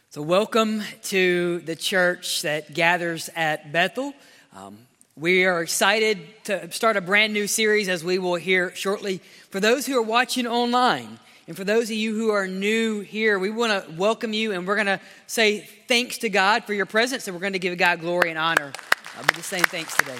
So welcome to the church that gathers at Bethel. We are excited to start a brand new series, as we will hear shortly. For those who are watching online, and for those of you who are new here, we want to welcome you, and we're going to say thanks to God for your presence, and we're going to give God glory and honor. We're just saying thanks today.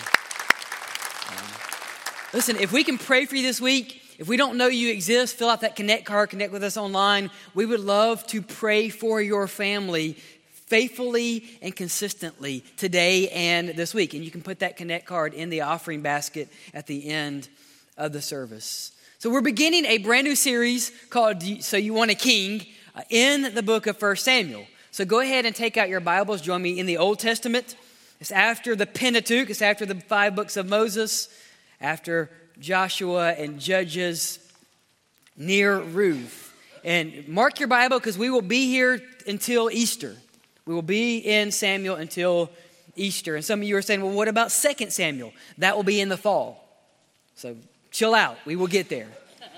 Listen, if we can pray for you this week, if we don't know you exist, fill out that Connect card, connect with us online. We would love to pray for your family faithfully and consistently today and this week. And you can put that Connect card in the offering basket at the end of the service. So we're beginning a brand new series called So You Want a King in the book of 1 Samuel. So go ahead and take out your Bibles. Join me in the Old Testament. It's after the Pentateuch. It's after the 5 books of Moses, after Joshua and Judges, near Ruth. And mark your Bible, because we will be here until Easter. We will be in Samuel until Easter. And some of you are saying, well, what about 2 Samuel? That will be in the fall. So chill out. We will get there.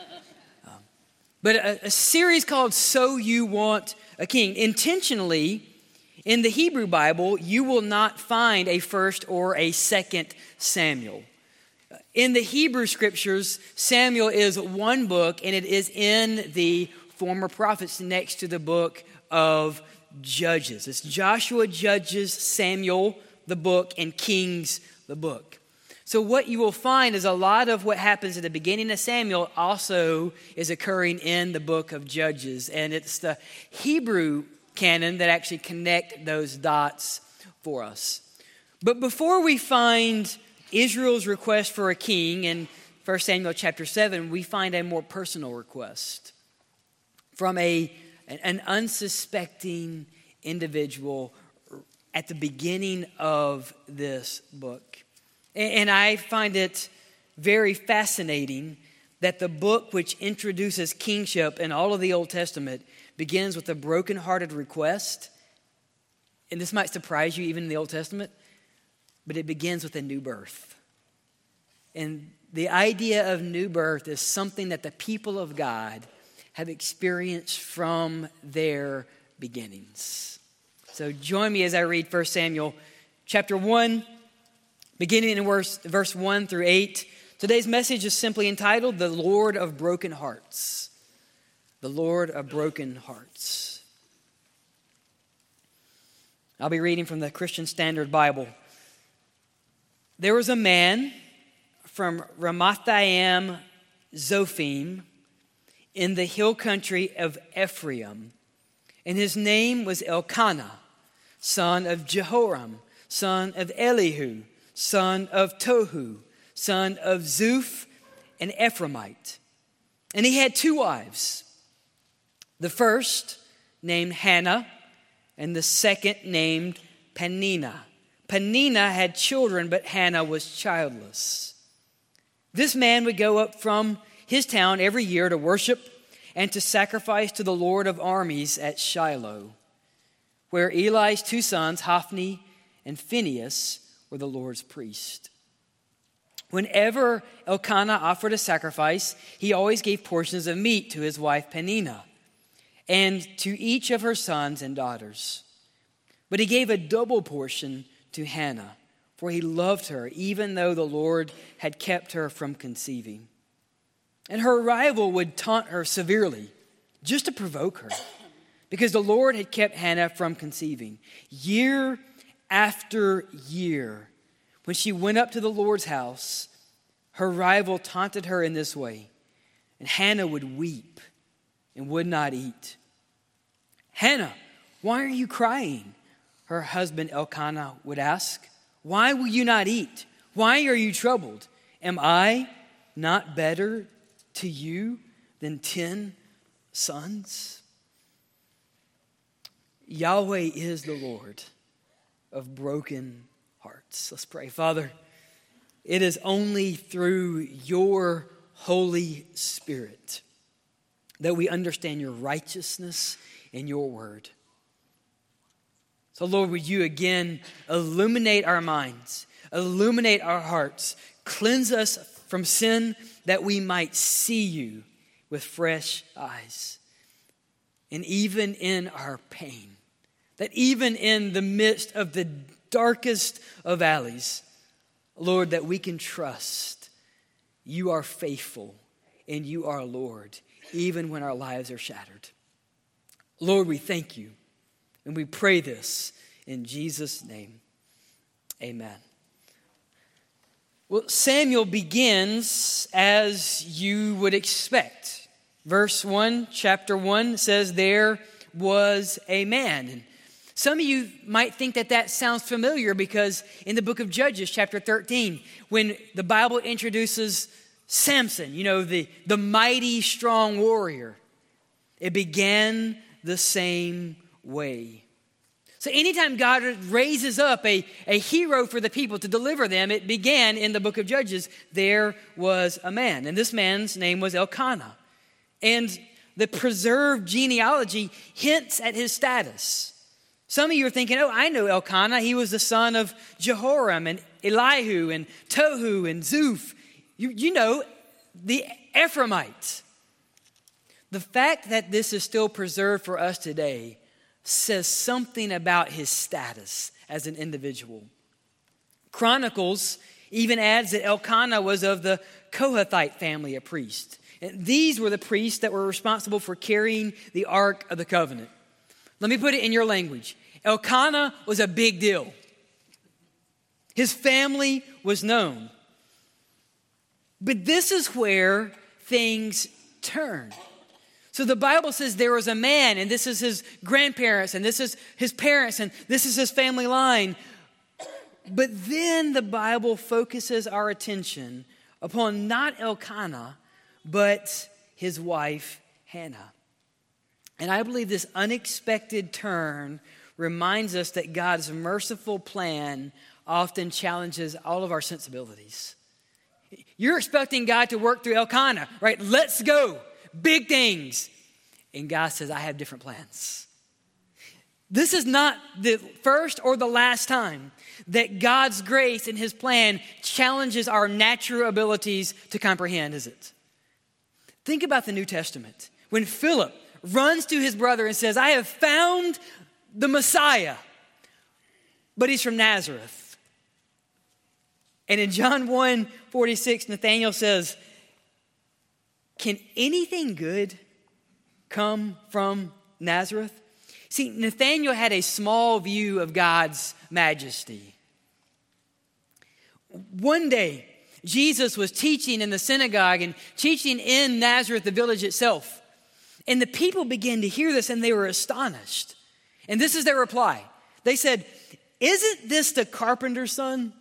But a series called So You Want a King. Intentionally, in the Hebrew Bible, you will not find a 1st or a 2nd Samuel. In the Hebrew scriptures, Samuel is one book, and it is in the former prophets next to the book of Judges. It's Joshua, Judges, Samuel, the book, and Kings, the book. So what you will find is a lot of what happens at the beginning of Samuel also is occurring in the book of Judges. And it's the Hebrew canon that actually connect those dots for us. But before we find Israel's request for a king in 1 Samuel chapter 7, we find a more personal request from an unsuspecting individual at the beginning of this book. And I find it very fascinating that the book which introduces kingship in all of the Old Testament begins with a brokenhearted request. And this might surprise you even in the Old Testament, but it begins with a new birth. And the idea of new birth is something that the people of God have experienced from their beginnings. So join me as I read 1 Samuel chapter 1, beginning in verse 1 through 8. Today's message is simply entitled, The Lord of Broken Hearts. The Lord of Broken Hearts. I'll be reading from the Christian Standard Bible. There was a man from Ramathaim Zophim in the hill country of Ephraim, and his name was Elkanah, son of Jehoram, son of Elihu, son of Tohu, son of Zuph, an Ephraimite. And he had 2 wives, the first named Hannah, and the second named Peninnah. Peninnah had children, but Hannah was childless. This man would go up from his town every year to worship and to sacrifice to the Lord of armies at Shiloh, where Eli's 2 sons, Hophni and Phinehas, were the Lord's priests. Whenever Elkanah offered a sacrifice, he always gave portions of meat to his wife Peninnah and to each of her sons and daughters. But he gave a double portion to Hannah, for he loved her, even though the Lord had kept her from conceiving. And her rival would taunt her severely, just to provoke her, because the Lord had kept Hannah from conceiving. Year after year, when she went up to the Lord's house, her rival taunted her in this way, and Hannah would weep and would not eat. Hannah, why are you crying? Her husband Elkanah would ask. Why will you not eat? Why are you troubled? Am I not better to you than 10 sons? Yahweh is the Lord of broken hearts. Let's pray. Father, it is only through your Holy Spirit that we understand your righteousness and your word. So Lord, would you again illuminate our minds, illuminate our hearts, cleanse us from sin that we might see you with fresh eyes. And even in our pain, That even in the midst of the darkest of valleys, Lord, that we can trust you are faithful and you are Lord, even when our lives are shattered. Lord, we thank you and we pray this in Jesus' name. Amen. Well, Samuel begins as you would expect. Verse 1, chapter 1 says, there was a man. And some of you might think that that sounds familiar because in the book of Judges, chapter 13, when the Bible introduces Samson, the mighty, strong warrior, it began the same way. So anytime God raises up a hero for the people to deliver them, it began in the book of Judges. There was a man, and this man's name was Elkanah. And the preserved genealogy hints at his status. Some of you are thinking, oh, I know Elkanah. He was the son of Jehoram and Elihu and Tohu and Zuph. You know, the Ephraimite. The fact that this is still preserved for us today says something about his status as an individual. Chronicles even adds that Elkanah was of the Kohathite family of priests. And these were the priests that were responsible for carrying the Ark of the Covenant. Let me put it in your language. Elkanah was a big deal. His family was known. But this is where things turn. So the Bible says there was a man, and this is his grandparents, and this is his parents, and this is his family line. But then the Bible focuses our attention upon not Elkanah, but his wife, Hannah. And I believe this unexpected turn reminds us that God's merciful plan often challenges all of our sensibilities. You're expecting God to work through Elkanah, right? Let's go. Big things. And God says, I have different plans. This is not the first or the last time that God's grace and his plan challenges our natural abilities to comprehend, is it? Think about the New Testament. When Philip runs to his brother and says, I have found the Messiah, but he's from Nazareth. And in John 1:46, Nathanael says, can anything good come from Nazareth? See, Nathanael had a small view of God's majesty. One day, Jesus was teaching in the synagogue and teaching in Nazareth, the village itself. And the people began to hear this and they were astonished. And this is their reply. They said, isn't this the carpenter's son?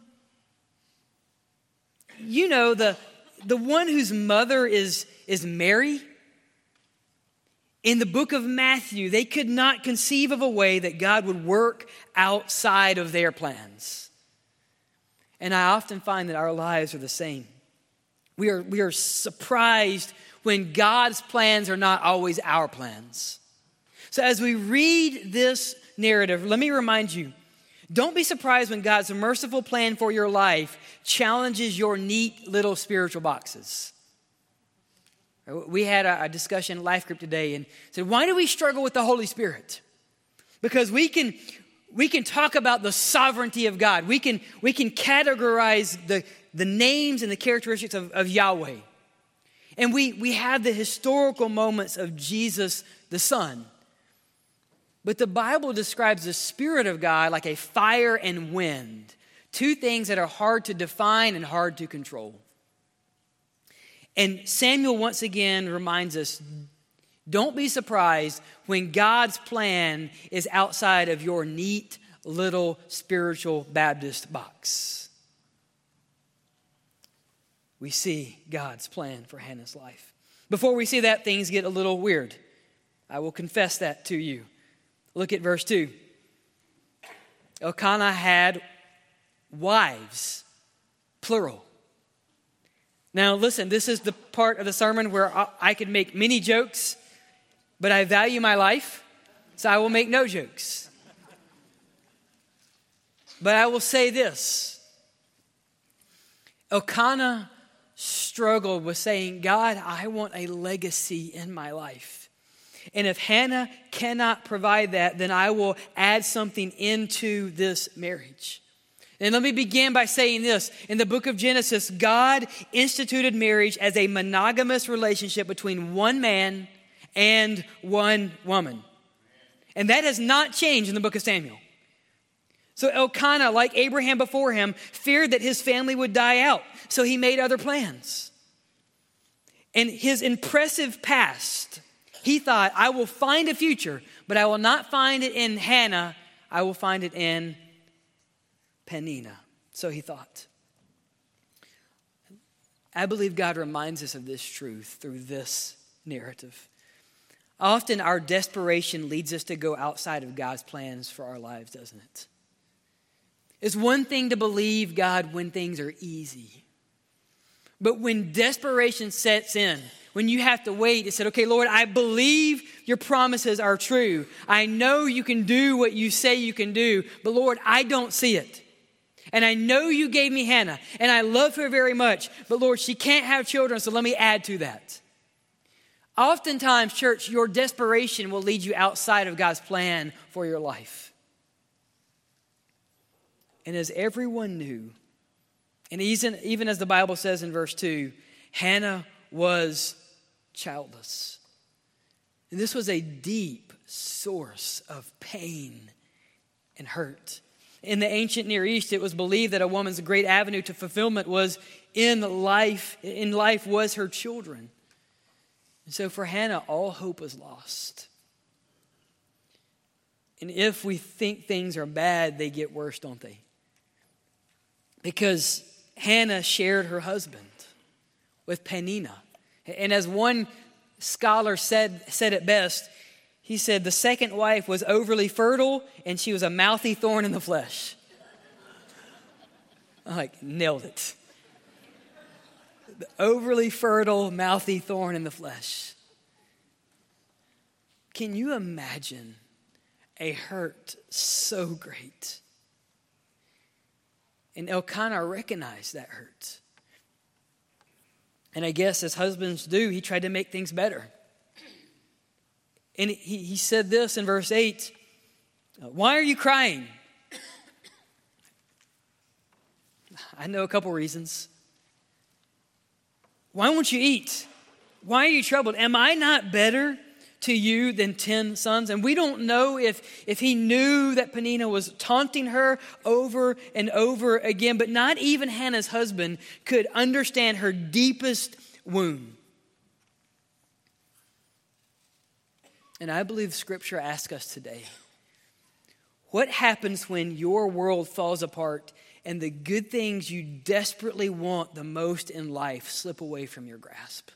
You know, the one whose mother is Mary. In the book of Matthew, they could not conceive of a way that God would work outside of their plans. And I often find that our lives are the same. We are surprised when God's plans are not always our plans. So as we read this narrative, let me remind you, don't be surprised when God's merciful plan for your life challenges your neat little spiritual boxes. We had a discussion in Life Group today and said, why do we struggle with the Holy Spirit? Because we can talk about the sovereignty of God. We can categorize the names and the characteristics of Yahweh. And we have the historical moments of Jesus the Son. But the Bible describes the Spirit of God like a fire and wind, two things that are hard to define and hard to control. And Samuel once again reminds us, don't be surprised when God's plan is outside of your neat little spiritual Baptist box. We see God's plan for Hannah's life. Before we see that, things get a little weird. I will confess that to you. Look at verse 2. Elkanah had wives, plural. Now listen, this is the part of the sermon where I could make many jokes, but I value my life, so I will make no jokes. But I will say this. Elkanah struggled with saying, God, I want a legacy in my life. And if Hannah cannot provide that, then I will add something into this marriage. And let me begin by saying this. In the book of Genesis, God instituted marriage as a monogamous relationship between one man and one woman. And that has not changed in the book of Samuel. So Elkanah, like Abraham before him, feared that his family would die out. So he made other plans. In his impressive past, he thought, I will find a future, but I will not find it in Hannah. I will find it in Peninnah. So he thought. I believe God reminds us of this truth through this narrative. Often our desperation leads us to go outside of God's plans for our lives, doesn't it? It's one thing to believe God when things are easy. But when desperation sets in, when you have to wait and say, okay, Lord, I believe your promises are true. I know you can do what you say you can do, but Lord, I don't see it. And I know you gave me Hannah, and I love her very much, but Lord, she can't have children, so let me add to that. Oftentimes, church, your desperation will lead you outside of God's plan for your life. And as everyone knew, and even as the Bible says in verse 2, Hannah was childless. And this was a deep source of pain and hurt. In the ancient Near East, it was believed that a woman's great avenue to fulfillment was in life was her children. And so for Hannah, all hope was lost. And if we think things are bad, they get worse, don't they? Because Hannah shared her husband with Peninnah. And as one scholar said it best, he said the second wife was overly fertile and she was a mouthy thorn in the flesh. I nailed it. The overly fertile, mouthy thorn in the flesh. Can you imagine a hurt so great? And Elkanah recognized that hurt. And I guess as husbands do, he tried to make things better. And he said this in verse 8, why are you crying? I know a couple reasons. Why won't you eat? Why are you troubled? Am I not better to you than 10 sons? And we don't know if he knew that Peninnah was taunting her over and over again, but not even Hannah's husband could understand her deepest wound. And I believe Scripture asks us today, what happens when your world falls apart and the good things you desperately want the most in life slip away from your grasp?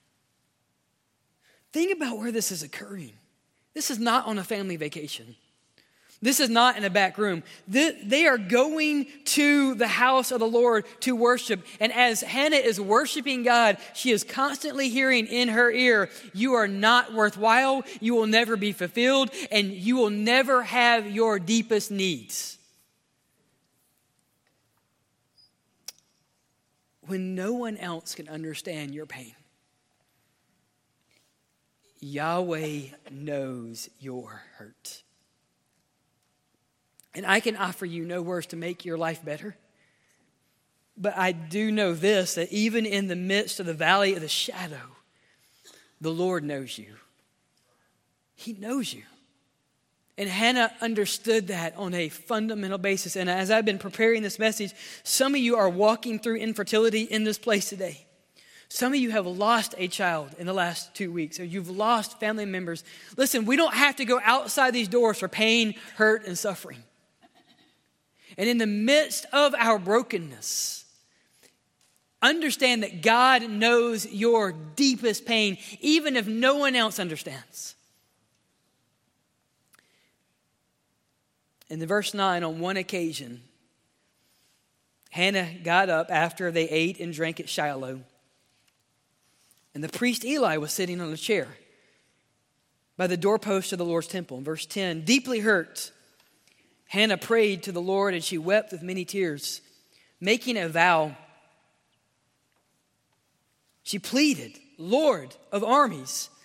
Think about where this is occurring. This is not on a family vacation. This is not in a back room. They are going to the house of the Lord to worship. And as Hannah is worshiping God, she is constantly hearing in her ear, you are not worthwhile, you will never be fulfilled, and you will never have your deepest needs. When no one else can understand your pain, Yahweh knows your hurt. And I can offer you no words to make your life better. But I do know this, that even in the midst of the valley of the shadow, the Lord knows you. He knows you. And Hannah understood that on a fundamental basis. And as I've been preparing this message, some of you are walking through infertility in this place today. Some of you have lost a child in the last 2 weeks, or you've lost family members. Listen, we don't have to go outside these doors for pain, hurt, and suffering. And in the midst of our brokenness, understand that God knows your deepest pain, even if no one else understands. In the verse 9, on one occasion, Hannah got up after they ate and drank at Shiloh. And the priest Eli was sitting on a chair by the doorpost of the Lord's temple. In verse 10, deeply hurt, Hannah prayed to the Lord, and she wept with many tears, making a vow. She pleaded, Lord of armies,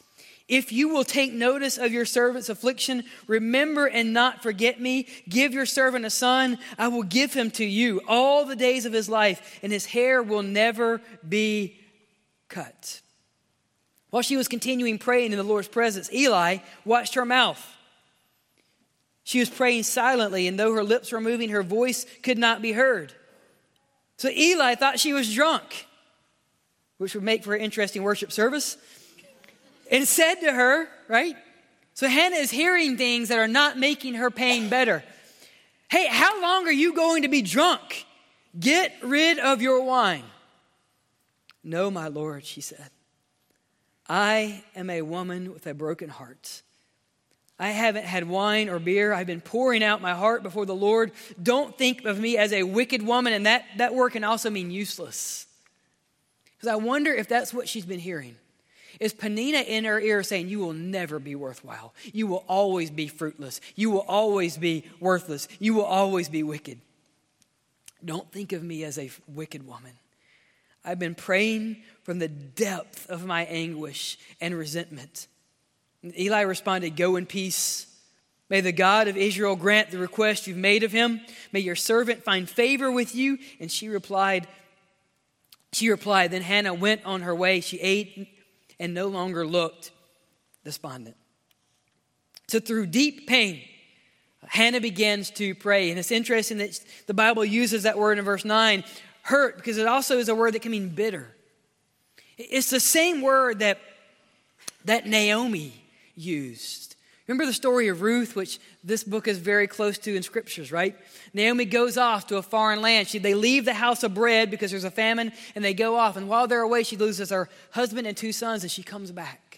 If you will take notice of your servant's affliction, remember and not forget me. Give your servant a son. I will give him to you all the days of his life, and his hair will never be cut. While she was continuing praying in the Lord's presence, Eli watched her mouth. She was praying silently, and though her lips were moving, her voice could not be heard. So Eli thought she was drunk, which would make for an interesting worship service, and said to her, right? So Hannah is hearing things that are not making her pain better. Hey, how long are you going to be drunk? Get rid of your wine. No, my Lord, she said. I am a woman with a broken heart. I haven't had wine or beer. I've been pouring out my heart before the Lord. Don't think of me as a wicked woman. And that word can also mean useless. Because I wonder if that's what she's been hearing. Is Peninnah in her ear saying, you will never be worthwhile. You will always be fruitless. You will always be worthless. You will always be wicked. Don't think of me as a wicked woman. I've been praying from the depth of my anguish and resentment. And Eli responded, go in peace. May the God of Israel grant the request you've made of him. May your servant find favor with you. And she replied, then Hannah went on her way. She ate and no longer looked despondent. So through deep pain, Hannah begins to pray. And it's interesting that the Bible uses that word in verse 9, hurt, because it also is a word that can mean bitter. It's the same word that Naomi used. Remember the story of Ruth, which this book is very close to in scriptures, right? Naomi goes off to a foreign land. They leave the house of bread because there's a famine, and they go off. And while they're away, she loses her husband and 2 sons, and she comes back.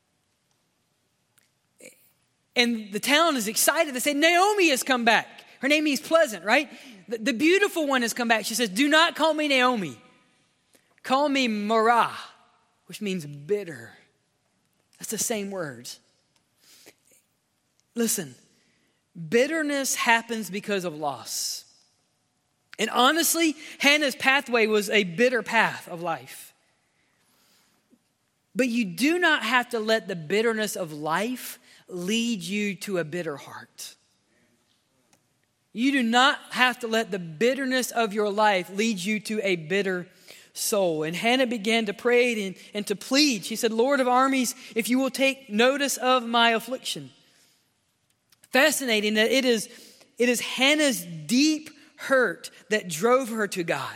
And the town is excited. They say, Naomi has come back. Her name means pleasant, right? The beautiful one has come back. She says, do not call me Naomi. Call me Marah, which means bitter. That's the same word. Listen, bitterness happens because of loss. And honestly, Hannah's pathway was a bitter path of life. But you do not have to let the bitterness of life lead you to a bitter heart. You do not have to let the bitterness of your life lead you to a bitter soul. And Hannah began to pray and to plead. She said, Lord of armies, if you will take notice of my affliction. Fascinating that it is Hannah's deep hurt that drove her to God.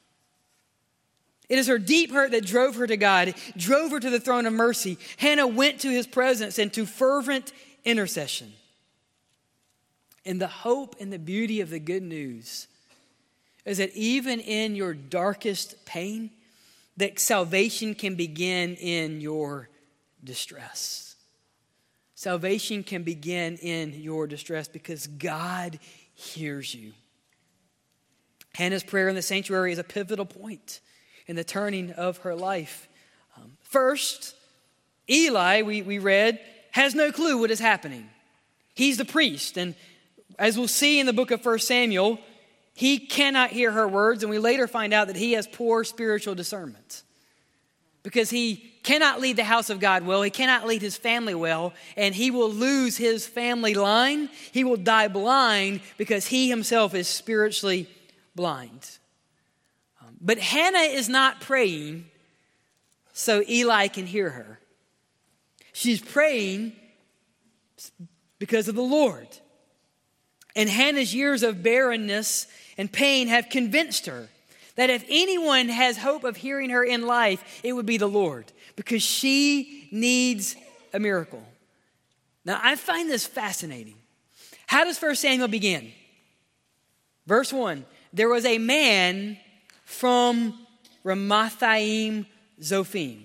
It is her deep hurt that drove her to God, drove her to the throne of mercy. Hannah went to his presence and to fervent intercession. And the hope and the beauty of the good news is that even in your darkest pain, that salvation can begin in your distress. Salvation can begin in your distress because God hears you. Hannah's prayer in the sanctuary is a pivotal point in the turning of her life. First, Eli, we read, has no clue what is happening. He's the priest, and as we'll see in the book of 1 Samuel, he cannot hear her words, and we later find out that he has poor spiritual discernment because he cannot lead the house of God well. He cannot lead his family well, and he will lose his family line. He will die blind because he himself is spiritually blind. But Hannah is not praying so Eli can hear her. She's praying because of the Lord. And Hannah's years of barrenness and pain have convinced her that if anyone has hope of hearing her in life, it would be the Lord, because she needs a miracle. Now, I find this fascinating. How does 1 Samuel begin? Verse 1, there was a man from Ramathaim Zophim.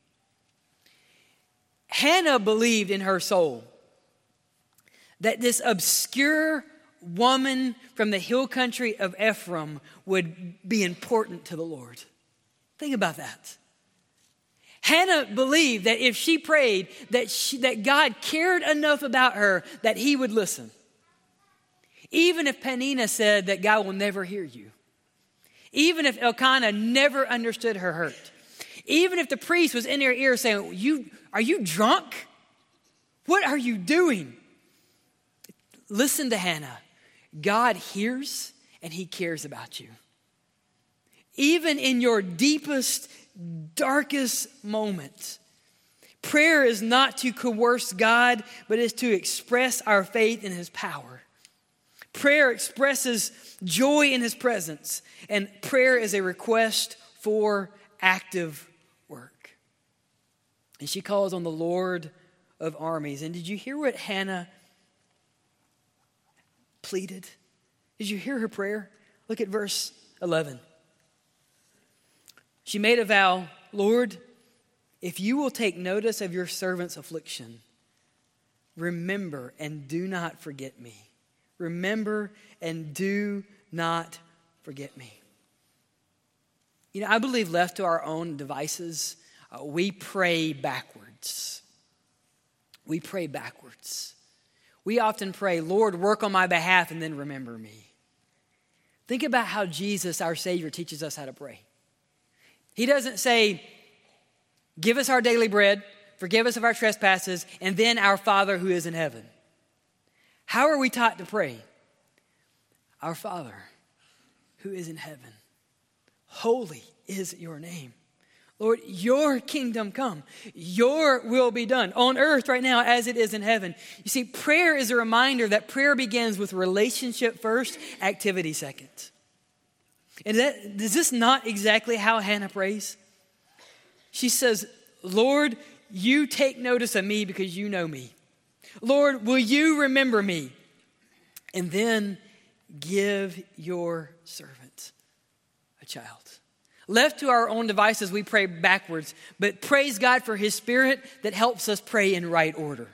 Hannah believed in her soul that this obscure woman from the hill country of Ephraim would be important to the Lord. Think about that. Hannah believed that if she prayed, that God cared enough about her that he would listen. Even if Peninnah said that God will never hear you. Even if Elkanah never understood her hurt. Even if the priest was in her ear saying, are you drunk? What are you doing? Listen to Hannah. God hears and he cares about you. Even in your deepest, darkest moments, prayer is not to coerce God, but is to express our faith in his power. Prayer expresses joy in his presence, and prayer is a request for active work. And she calls on the Lord of armies. And did you hear what Hannah pleaded? Did you hear her prayer? Look at verse 11. She made a vow, Lord, if you will take notice of your servant's affliction, remember and do not forget me. Remember and do not forget me. You know, I believe left to our own devices, we pray backwards. We pray backwards. We often pray, Lord, work on my behalf and then remember me. Think about how Jesus, our Savior, teaches us how to pray. He doesn't say, give us our daily bread, forgive us of our trespasses, and then our Father who is in heaven. How are we taught to pray? Our Father who is in heaven. Holy is your name. Lord, your kingdom come. Your will be done on earth right now as it is in heaven. You see, prayer is a reminder that prayer begins with relationship first, activity second. And is this not exactly how Hannah prays? She says, Lord, you take notice of me because you know me. Lord, will you remember me? And then give your servant a child. Left to our own devices, we pray backwards, but praise God for his Spirit that helps us pray in right order.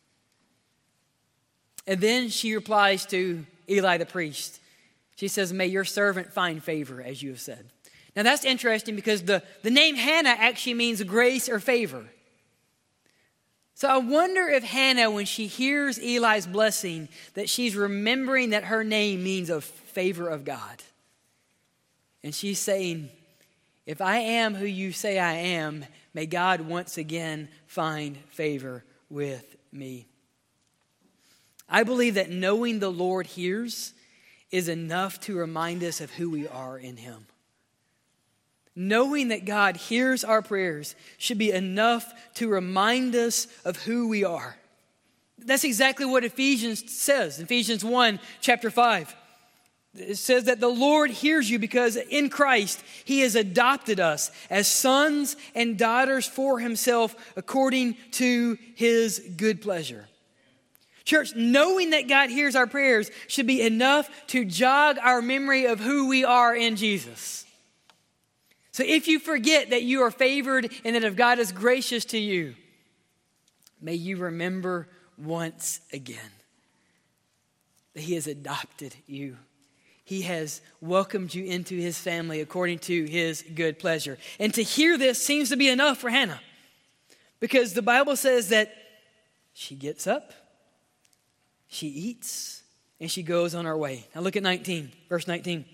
And then she replies to Eli the priest. She says, may your servant find favor, as you have said. Now that's interesting because the name Hannah actually means grace or favor. So I wonder if Hannah, when she hears Eli's blessing, that she's remembering that her name means a favor of God. And she's saying, if I am who you say I am, may God once again find favor with me. I believe that knowing the Lord hears is enough to remind us of who we are in him. Knowing that God hears our prayers should be enough to remind us of who we are. That's exactly what Ephesians says. Ephesians 1, chapter 5. It says that the Lord hears you because in Christ he has adopted us as sons and daughters for himself according to his good pleasure. Church, knowing that God hears our prayers should be enough to jog our memory of who we are in Jesus. So if you forget that you are favored and that if God is gracious to you, may you remember once again that he has adopted you. He has welcomed you into his family according to his good pleasure. And to hear this seems to be enough for Hannah, because the Bible says that she gets up, she eats, and she goes on her way. Now look at 19, verse 19.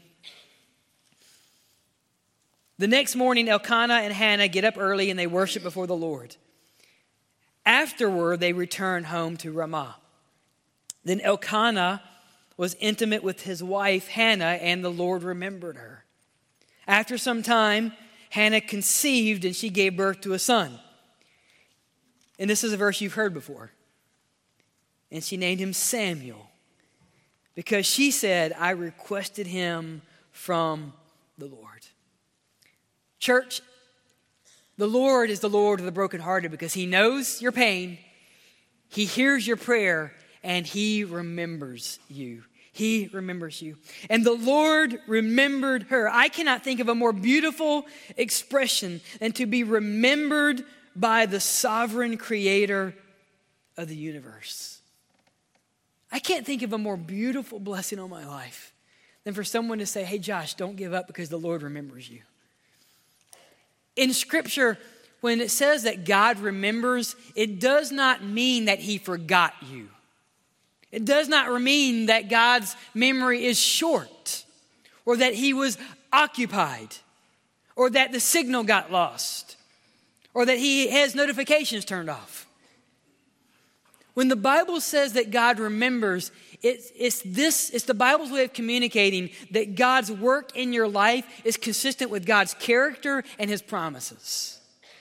The next morning, Elkanah and Hannah get up early and they worship before the Lord. Afterward, they return home to Ramah. Then Elkanah was intimate with his wife Hannah, and the Lord remembered her. After some time, Hannah conceived and she gave birth to a son. And this is a verse you've heard before. And she named him Samuel, because she said, I requested him from the Lord. Church, the Lord is the Lord of the brokenhearted because he knows your pain, he hears your prayer, and he remembers you. He remembers you. And the Lord remembered her. I cannot think of a more beautiful expression than to be remembered by the sovereign creator of the universe. I can't think of a more beautiful blessing on my life than for someone to say, hey, Josh, don't give up because the Lord remembers you. In Scripture, when it says that God remembers, it does not mean that he forgot you. It does not mean that God's memory is short or that he was occupied or that the signal got lost or that he has notifications turned off. When the Bible says that God remembers, it's the Bible's way of communicating that God's work in your life is consistent with God's character and his promises.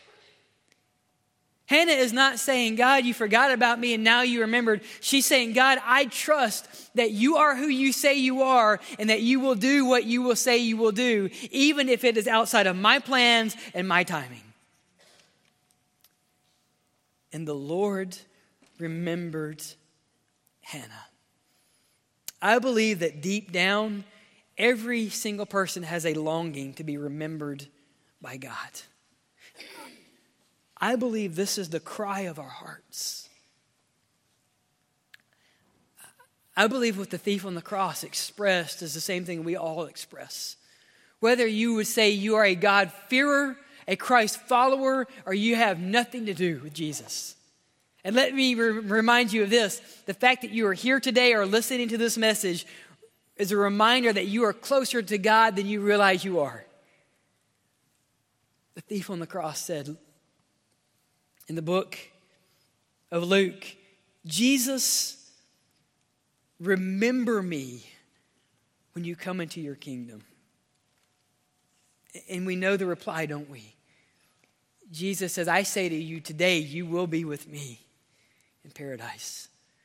Hannah is not saying, God, you forgot about me and now you remembered. She's saying, God, I trust that you are who you say you are and that you will do what you will say you will do, even if it is outside of my plans and my timing. And the Lord remembered Hannah. I believe that deep down, every single person has a longing to be remembered by God. I believe this is the cry of our hearts. I believe what the thief on the cross expressed is the same thing we all express. Whether you would say you are a God-fearer, a Christ follower, or you have nothing to do with Jesus. And let me remind you of this. The fact that you are here today or listening to this message is a reminder that you are closer to God than you realize you are. The thief on the cross said in the book of Luke, Jesus, remember me when you come into your kingdom. And we know the reply, don't we? Jesus says, I say to you today, you will be with me in paradise.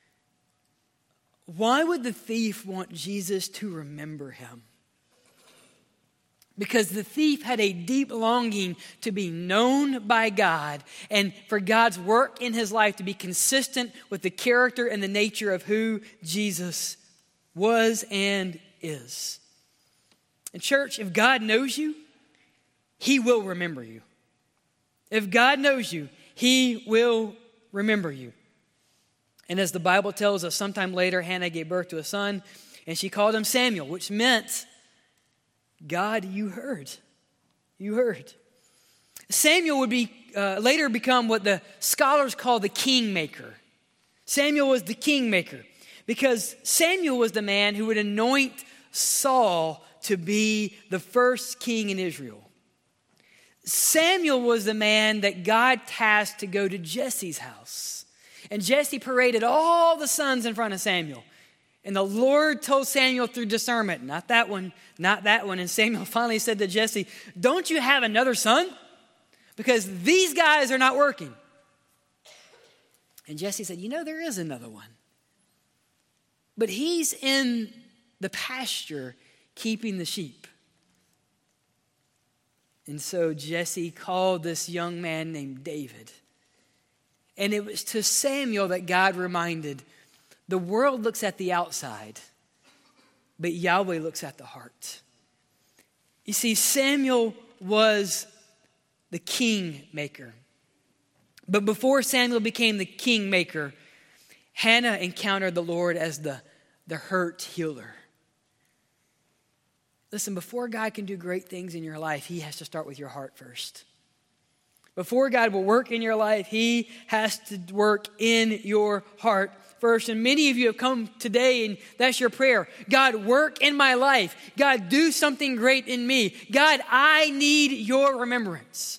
Why would the thief want Jesus to remember him? Because the thief had a deep longing to be known by God and for God's work in his life to be consistent with the character and the nature of who Jesus was and is. And church, if God knows you, he will remember you. If God knows you, he will remember you. And as the Bible tells us, sometime later, Hannah gave birth to a son, and she called him Samuel, which meant, God, you heard. You heard. Samuel would be later become what the scholars call the kingmaker. Samuel was the kingmaker because Samuel was the man who would anoint Saul to be the first king in Israel. Samuel was the man that God tasked to go to Jesse's house. And Jesse paraded all the sons in front of Samuel. And the Lord told Samuel through discernment, not that one, not that one. And Samuel finally said to Jesse, don't you have another son? Because these guys are not working. And Jesse said, there is another one. But he's in the pasture keeping the sheep. And so Jesse called this young man named David. And it was to Samuel that God reminded, the world looks at the outside, but Yahweh looks at the heart. You see, Samuel was the kingmaker. But before Samuel became the kingmaker, Hannah encountered the Lord as the hurt healer. Listen, before God can do great things in your life, he has to start with your heart first. Before God will work in your life, he has to work in your heart first. And many of you have come today and that's your prayer. God, work in my life. God, do something great in me. God, I need your remembrance.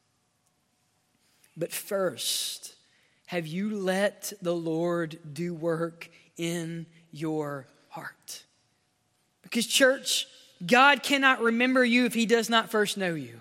But first, have you let the Lord do work in your heart? Because church, God cannot remember you if he does not first know you.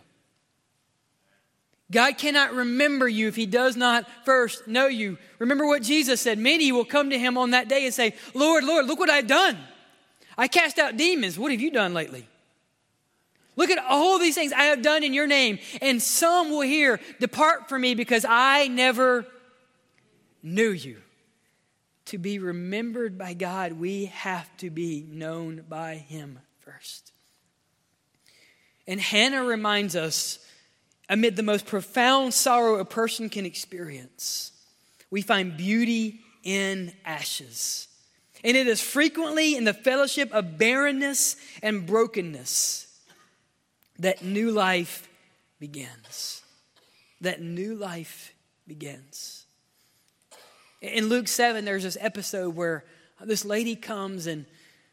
God cannot remember you if he does not first know you. Remember what Jesus said. Many will come to him on that day and say, Lord, Lord, look what I've done. I cast out demons. What have you done lately? Look at all these things I have done in your name. And some will hear, depart from me because I never knew you. To be remembered by God, we have to be known by him first. And Hannah reminds us, amid the most profound sorrow a person can experience, we find beauty in ashes. And it is frequently in the fellowship of barrenness and brokenness that new life begins. That new life begins. In Luke 7, there's this episode where this lady comes and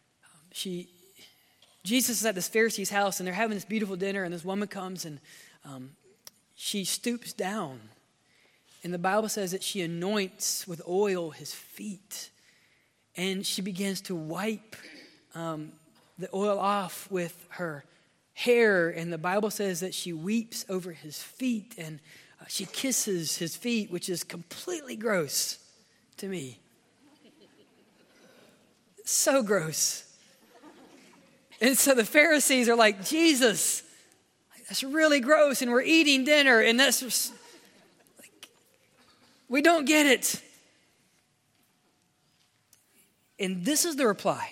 Jesus is at this Pharisee's house and they're having this beautiful dinner and this woman comes and she stoops down And the Bible says that she anoints with oil his feet. And she begins to wipe the oil off with her hair. And the Bible says that she weeps over his feet and she kisses his feet, which is completely gross to me. So gross. And so the Pharisees are like, Jesus, that's really gross. And we're eating dinner and that's just, like, we don't get it. And this is the reply.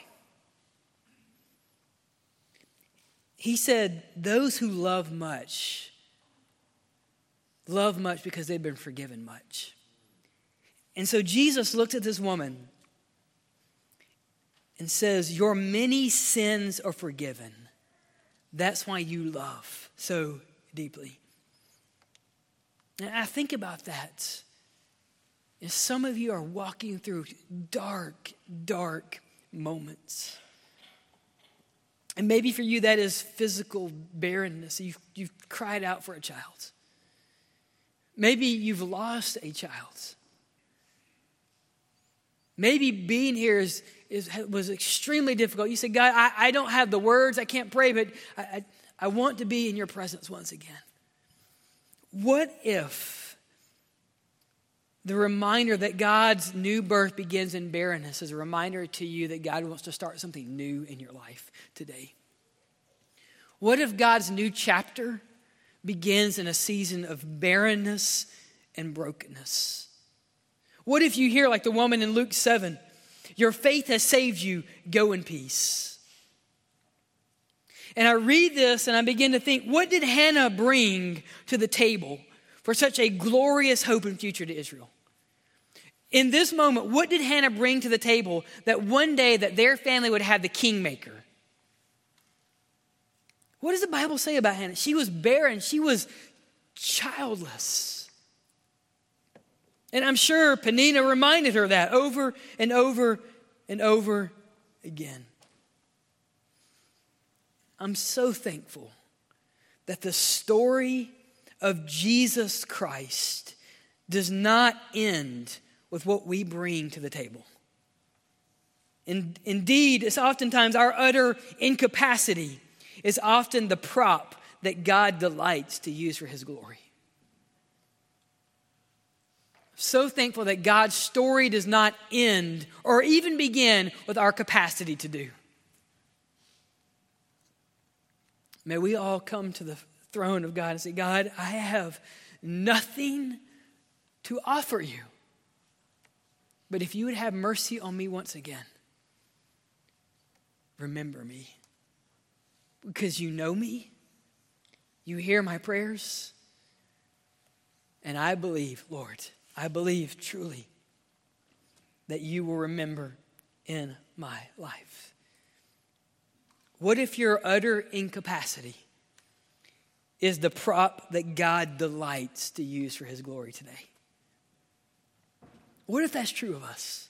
He said, those who love much because they've been forgiven much. And so Jesus looks at this woman and says, your many sins are forgiven. That's why you love so deeply. And I think about that. And some of you are walking through dark, dark moments. And maybe for you that is physical barrenness. You've cried out for a child. Maybe you've lost a child. Maybe being here was extremely difficult. You say, God, I don't have the words, I can't pray, but I want to be in your presence once again. What if the reminder that God's new birth begins in barrenness is a reminder to you that God wants to start something new in your life today? What if God's new chapter begins in a season of barrenness and brokenness? What if you hear, like the woman in Luke 7, your faith has saved you, go in peace? And I read this and I begin to think, what did Hannah bring to the table for such a glorious hope and future to Israel? In this moment, what did Hannah bring to the table that one day that their family would have the kingmaker? What does the Bible say about Hannah? She was barren. She was childless. And I'm sure Peninnah reminded her that over and over and over again. I'm so thankful that the story of Jesus Christ does not end with what we bring to the table. Indeed, it's oftentimes our utter incapacity is often the prop that God delights to use for his glory. So thankful that God's story does not end or even begin with our capacity to do. May we all come to the throne of God and say, God, I have nothing to offer you. But if you would have mercy on me once again, remember me. Because you know me, you hear my prayers, and I believe, Lord, I believe truly that you will remember in my life. What if your utter incapacity is the prop that God delights to use for his glory today? What if that's true of us?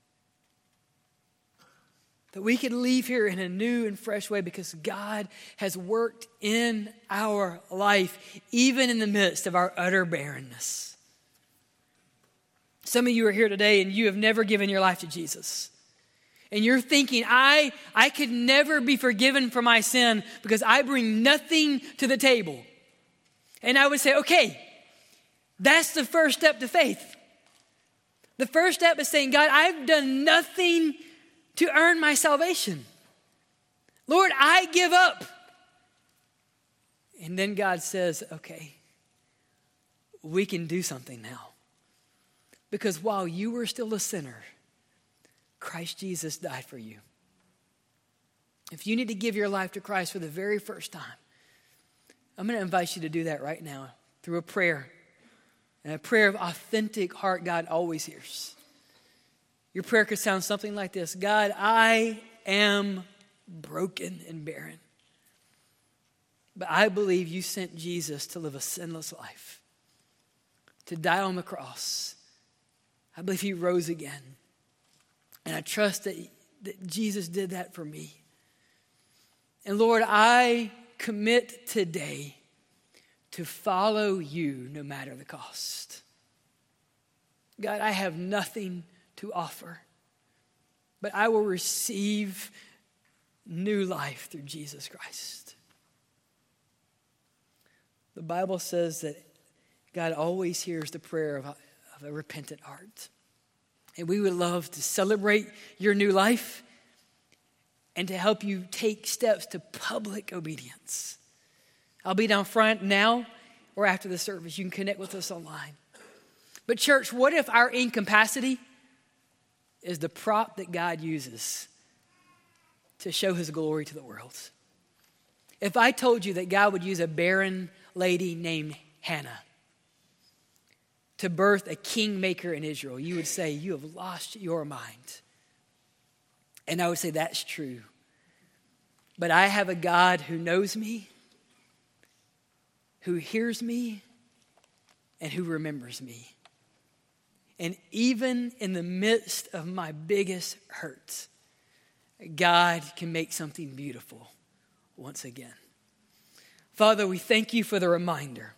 That we could leave here in a new and fresh way because God has worked in our life, even in the midst of our utter barrenness. Some of you are here today and you have never given your life to Jesus. And you're thinking, I could never be forgiven for my sin because I bring nothing to the table. And I would say, okay, that's the first step to faith. The first step is saying, God, I've done nothing to earn my salvation. Lord, I give up. And then God says, okay, we can do something now. Because while you were still a sinner, Christ Jesus died for you. If you need to give your life to Christ for the very first time, I'm going to invite you to do that right now through a prayer. And a prayer of authentic heart God always hears. Your prayer could sound something like this. God, I am broken and barren. But I believe you sent Jesus to live a sinless life, to die on the cross. I believe he rose again. And I trust that Jesus did that for me. And Lord, I commit today to follow you no matter the cost. God, I have nothing to offer, but I will receive new life through Jesus Christ. The Bible says that God always hears the prayer of a repentant heart. And we would love to celebrate your new life and to help you take steps to public obedience. I'll be down front now or after the service. You can connect with us online. But church, what if our incapacity is the prop that God uses to show his glory to the world? If I told you that God would use a barren lady named Hannah to birth a kingmaker in Israel, you would say, you have lost your mind. And I would say, that's true. But I have a God who knows me, who hears me, and who remembers me. And even in the midst of my biggest hurts, God can make something beautiful once again. Father, we thank you for the reminder